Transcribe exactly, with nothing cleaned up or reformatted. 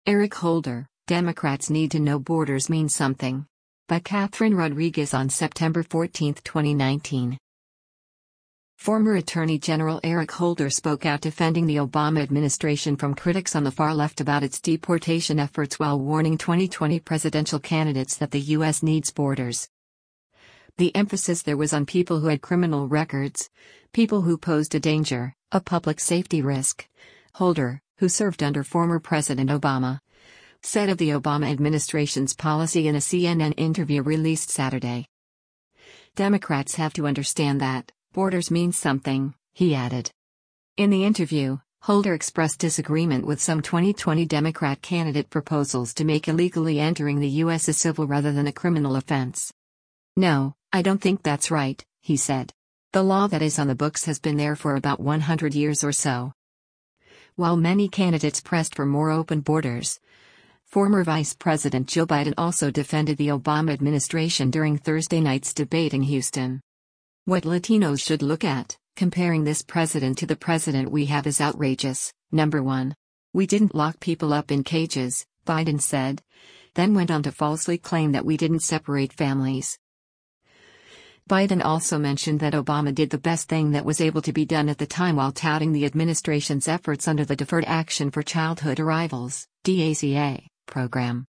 Eric Holder, Democrats Need to Know Borders Mean Something. By Catherine Rodriguez on September fourteenth, twenty nineteen. Former Attorney General Eric Holder spoke out defending the Obama administration from critics on the far left about its deportation efforts while warning twenty twenty presidential candidates that the U S needs borders. The emphasis there was on people who had criminal records, people who posed a danger, a public safety risk. Holder, who served under former President Obama, said of the Obama administration's policy in a C N N interview released Saturday. Democrats have to understand that borders mean something, he added. In the interview, Holder expressed disagreement with some twenty twenty Democrat candidate proposals to make illegally entering the U S a civil rather than a criminal offense. "No, I don't think that's right," he said. "The law that is on the books has been there for about one hundred years or so." While many candidates pressed for more open borders, former Vice President Joe Biden also defended the Obama administration during Thursday night's debate in Houston. "What Latinos should look at, comparing this president to the president we have, is outrageous. Number one. We didn't lock people up in cages," Biden said, then went on to falsely claim that we didn't separate families. Biden also mentioned that Obama did the best thing that was able to be done at the time while touting the administration's efforts under the Deferred Action for Childhood Arrivals (D A C A) program.